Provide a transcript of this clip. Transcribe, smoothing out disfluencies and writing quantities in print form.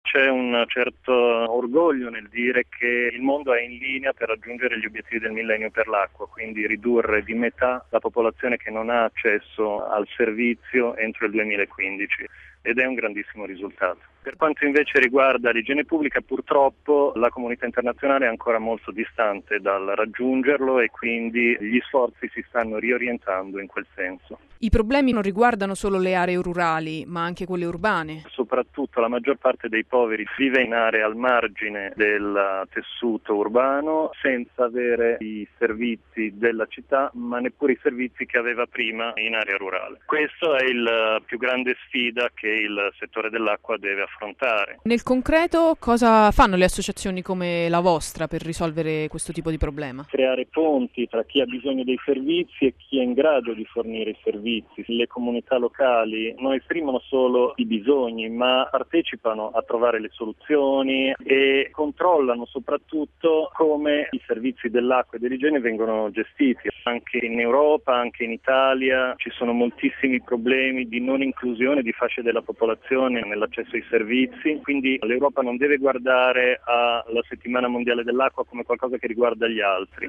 C'è un certo orgoglio nel dire che il mondo è in linea per raggiungere gli obiettivi del millennio per l'acqua, quindi ridurre di metà la popolazione che non ha accesso al servizio entro il 2015 ed è un grandissimo risultato. Per quanto invece riguarda l'igiene pubblica, purtroppo la comunità internazionale è ancora molto distante dal raggiungerlo e quindi gli sforzi si stanno riorientando in quel senso. I problemi non riguardano solo le aree rurali, ma anche quelle urbane. Soprattutto la maggior parte dei poveri vive in aree al margine del tessuto urbano senza avere i servizi della città, ma neppure i servizi che aveva prima in area rurale. Questa è la più grande sfida che il settore dell'acqua deve affrontare. Nel concreto, cosa fanno le associazioni come la vostra per risolvere questo tipo di problema? Creare ponti tra chi ha bisogno dei servizi e chi è in grado di fornire i servizi. Le comunità locali non esprimono solo i bisogni, ma partecipano a trovare le soluzioni e controllano soprattutto come i servizi dell'acqua e dell'igiene vengono gestiti. Anche in Europa, anche in Italia ci sono moltissimi problemi di non inclusione di fasce della popolazione nell'accesso ai servizi, quindi l'Europa non deve guardare alla Settimana Mondiale dell'Acqua come qualcosa che riguarda gli altri.